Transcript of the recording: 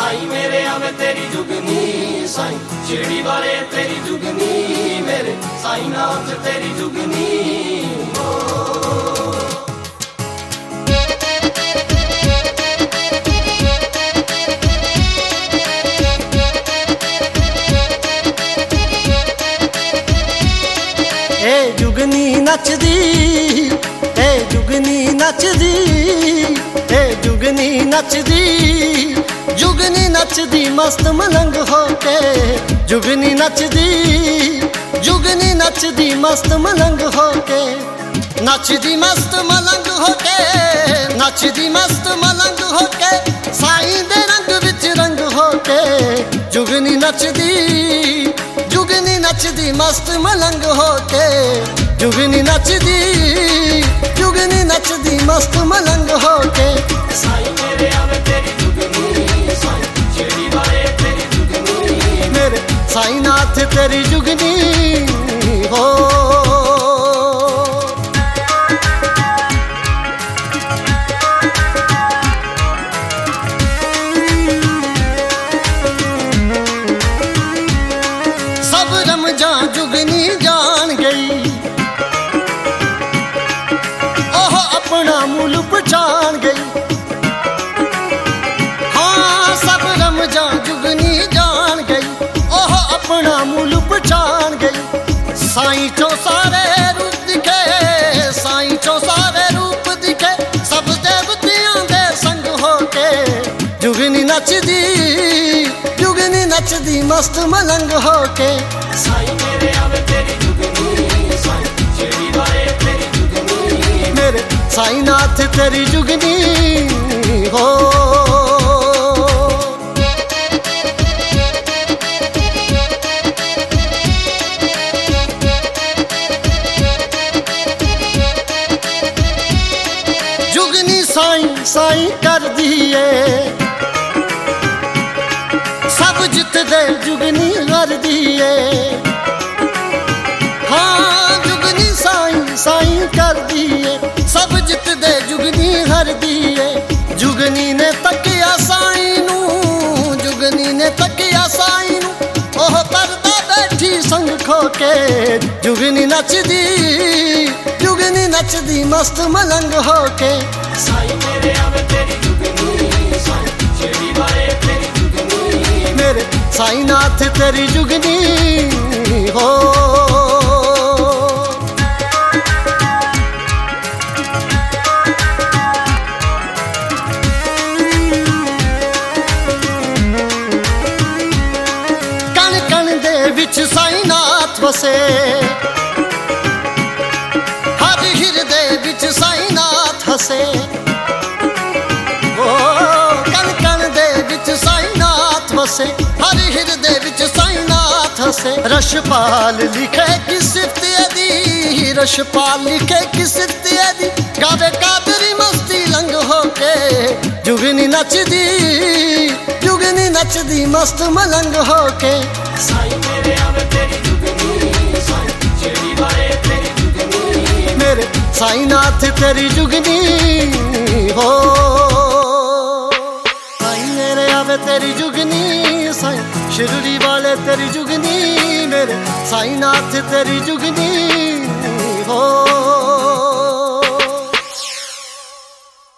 साईं मेरे आवे तेरी जुगनी, साईं शिरडी वाले तेरी जुगनी, मेरे साईं नाथ तेरी जुगनी। जुगनी नचदी, जुगनी नचदी, जुगनी नचदी, जुगनी नचदी मस्त मलंग होके, जुगनी नचदी, जुगनी नचदी मस्त मलंग होके, नचदी मस्त मलंग होके, नचदी मस्त मलंग होके, साईं दे रंग विच रंग होके, जुगनी नचदी, जुगनी नचदी मस्त मलंग होके, जुगनी नचदी, जुगनी नचदी मस्त मलंग होके। साईं मेरे आवे तेरी जुगनी, साईं शिरडी वाले तेरी जुगनी, मेरे साईं नाथ तेरी जुगनी हो। सब रमजान जुगनी जान गई, ओह अपना मूल पहचान गई। हाँ सब रमजान जुगनी जान गई, ओह अपना मूल पहचान गई। साईं चो सारे रूप दिखे, साईं चो सारे रूप दिखे, सब देवतियां दे संग होके, जुगनी नचदी, जुगनी नचदी मस्त मलंग होके। साईं मेरे आवे तेरी जुगनी, साईं शिरडी वाले तेरी जुगनी, मेरे साईं नाथ तेरी जुगनी हो। जुगनी साईं साईं कर दिए, सब जित दे जुगनी कर दिए। हाँ जुगनी साईं साईं कर दिए, सब जित दे जुगनी हर दिए। जुगनी ने तकिया साईं नू, जुगनी ने तकिया साईं नू, ओह करदा बैठी संग खोके, जुगनी नचदी, जुगनी नचदी मस्त मलंग होके। साईं मेरे आवे तेरी जुगनी, साईं शिरडी वाले तेरी जुगनी, मेरे साईं नाथ तेरी जुगनी हो। कण कण दे विच साईं नाथ वसे, हर हिरदे विच साईं नाथ हसे। कण कण दे विच साईं नाथ वसे, हर हिरदे विच साईं नाथ हसे। रशपाल लिखे कि सिफत दी, रशपाल लिखे कि सिफत दी, गावे कादरी मस्ती लंग होके, जुगनी नचदी, जुगनी नचदी मस्त मलंग होके। साईं मेरे आवे तेरी जुगनी, साईं शिरडी वाले तेरी जुगनी, मेरे साईं नाथ तेरी जुगनी हो। साईं मेरे आवे तेरी जुगनी, साईं शिरडी वाले तेरी जुगनी, मेरे साईं नाथ तेरी जुगनी हो।